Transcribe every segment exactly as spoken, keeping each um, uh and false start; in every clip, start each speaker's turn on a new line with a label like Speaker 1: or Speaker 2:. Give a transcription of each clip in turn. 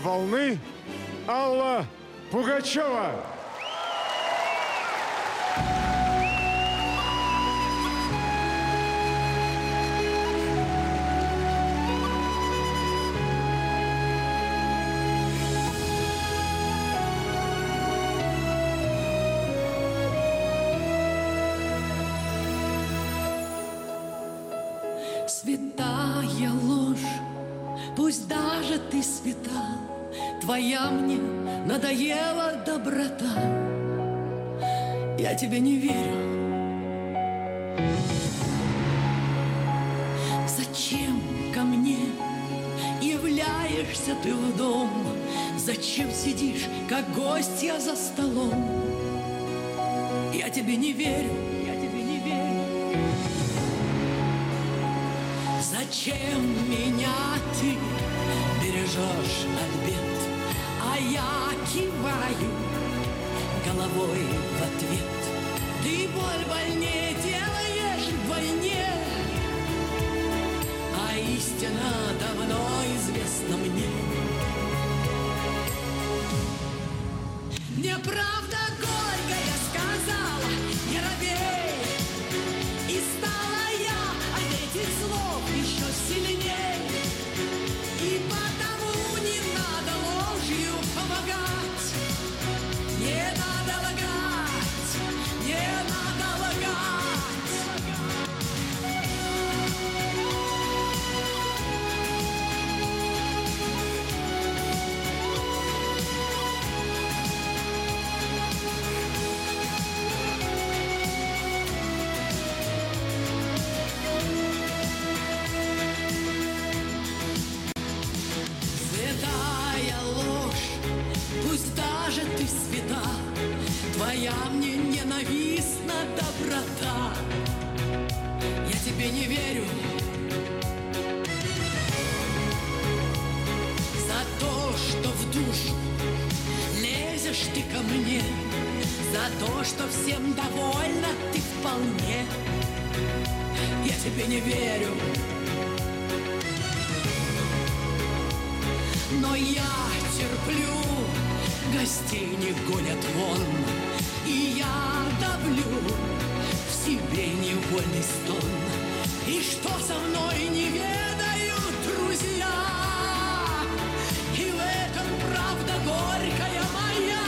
Speaker 1: волны Алла Пугачева.
Speaker 2: Святая ложь, пусть даже ты свята, твоя мне надоела доброта. Я тебе не верю. Зачем ко мне являешься ты в дом? Зачем сидишь, как гостья за столом? Я тебе не верю, я тебе не верю. Зачем меня ты бережешь от бед, а я киваю головой в ответ? Ты боль больнее делаешь вдвойне, а истина давно известна мне. Мне правда горькая сказала, не робей, и стала я от этих слов еще сильней. И потому не надо ложью помогать, не надо лгать, не надо лгать. Святая ложь, пусть даже ты свята, твоя мне ненавистна доброта. Я тебе не верю за то, что в душу лезешь ты ко мне, за то, что всем довольна ты вполне. Я тебе не верю. Но я терплю, гостей не гонят вон, и я давлю в себе невольный стон. И что со мной не ведают друзья, и в этом правда горькая моя.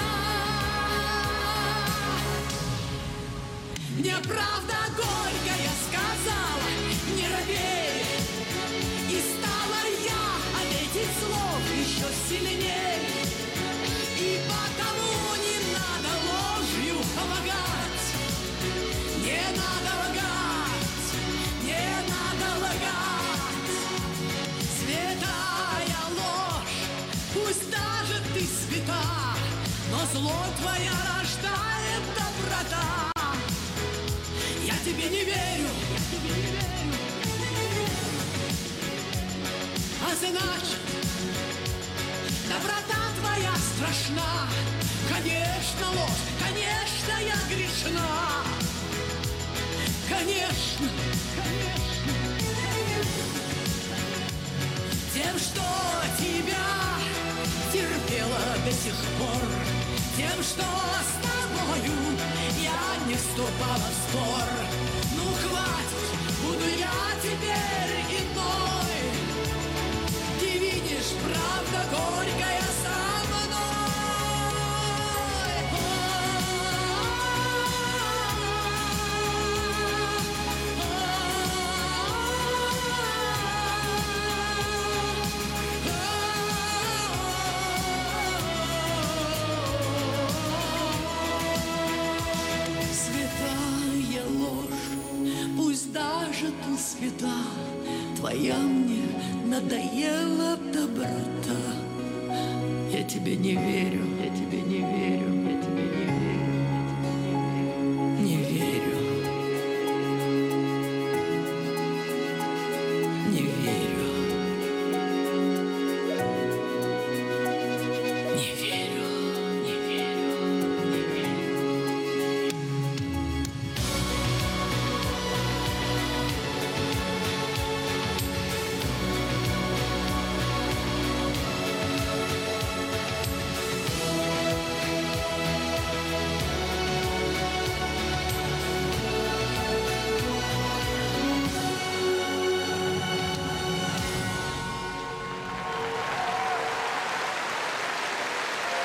Speaker 2: Мне правда горькая сказала, не робей, и стала я от этих слов еще сильней. И потому не надо ложью помогать, не надо лгать, не надо лгать. Святая ложь, пусть даже ты свята, но зло твоя рождает доброта. Я тебе не верю, я тебе не верю. А значит, доброта твоя страшна. Конечно, ложь, конечно, я грешна. Конечно, конечно, тем, что тебя терпела до сих пор, тем, что с тобою я не вступала в спор. Ну хватит, буду я теперь иной. Ты видишь, правда горькая со мной. Святая ложь, пусть даже ты свята, твоя мне надоела доброта. Я тебе не верю, я тебе не верю, я тебе не верю, не верю, не верю, не верю.